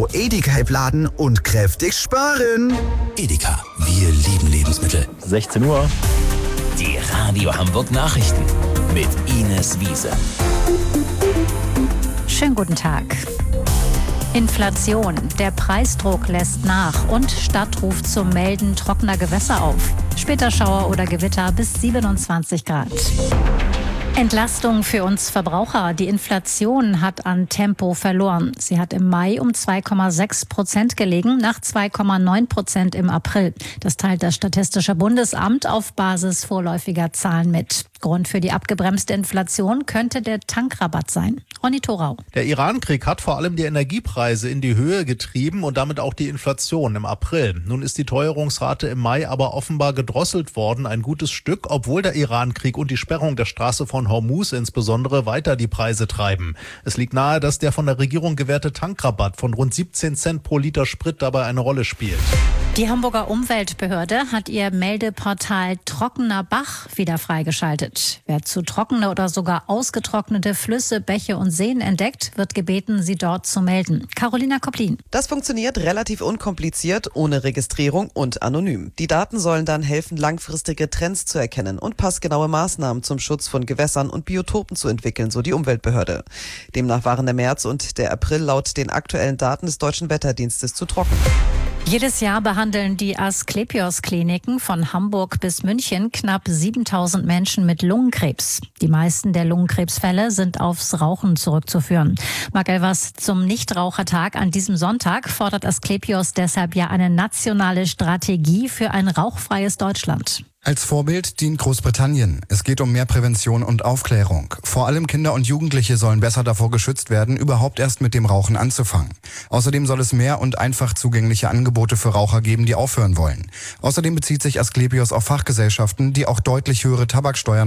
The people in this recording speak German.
Edeka laden und kräftig sparen. Edeka, wir lieben Lebensmittel. 16 Uhr. Die Radio Hamburg Nachrichten mit Ines Wiese. Schönen guten Tag. Inflation. Der Preisdruck lässt nach und Stadt ruft zum Melden trockener Gewässer auf. Später Schauer oder Gewitter bis 27 Grad. Entlastung für uns Verbraucher. Die Inflation hat an Tempo verloren. Sie hat im Mai um 2,6% gelegen, nach 2,9% im April. Das teilt das Statistische Bundesamt auf Basis vorläufiger Zahlen mit. Grund für die abgebremste Inflation könnte der Tankrabatt sein. Ronny Thorau. Der Iran-Krieg hat vor allem die Energiepreise in die Höhe getrieben und damit auch die Inflation im April. Nun ist die Teuerungsrate im Mai aber offenbar gedrosselt worden, ein gutes Stück, obwohl der Iran-Krieg und die Sperrung der Straße von Hormuz insbesondere weiter die Preise treiben. Es liegt nahe, dass der von der Regierung gewährte Tankrabatt von rund 17 Cent pro Liter Sprit dabei eine Rolle spielt. Die Hamburger Umweltbehörde hat ihr Meldeportal Trockener Bach wieder freigeschaltet. Wer zu trockene oder sogar ausgetrocknete Flüsse, Bäche und Seen entdeckt, wird gebeten, sie dort zu melden. Carolina Koplin. Das funktioniert relativ unkompliziert, ohne Registrierung und anonym. Die Daten sollen dann helfen, langfristige Trends zu erkennen und passgenaue Maßnahmen zum Schutz von Gewässern und Biotopen zu entwickeln, so die Umweltbehörde. Demnach waren der März und der April laut den aktuellen Daten des Deutschen Wetterdienstes zu trocken. Jedes Jahr behandeln die Asklepios-Kliniken von Hamburg bis München knapp 7.000 Menschen mit Lungenkrebs. Die meisten der Lungenkrebsfälle sind aufs Rauchen zurückzuführen. Marc Elvers, zum Nichtrauchertag an diesem Sonntag fordert Asklepios deshalb ja eine nationale Strategie für ein rauchfreies Deutschland. Als Vorbild dient Großbritannien. Es geht um mehr Prävention und Aufklärung. Vor allem Kinder und Jugendliche sollen besser davor geschützt werden, überhaupt erst mit dem Rauchen anzufangen. Außerdem soll es mehr und einfach zugängliche Angebote für Raucher geben, die aufhören wollen. Außerdem bezieht sich Asklepios auf Fachgesellschaften, die auch deutlich höhere Tabaksteuern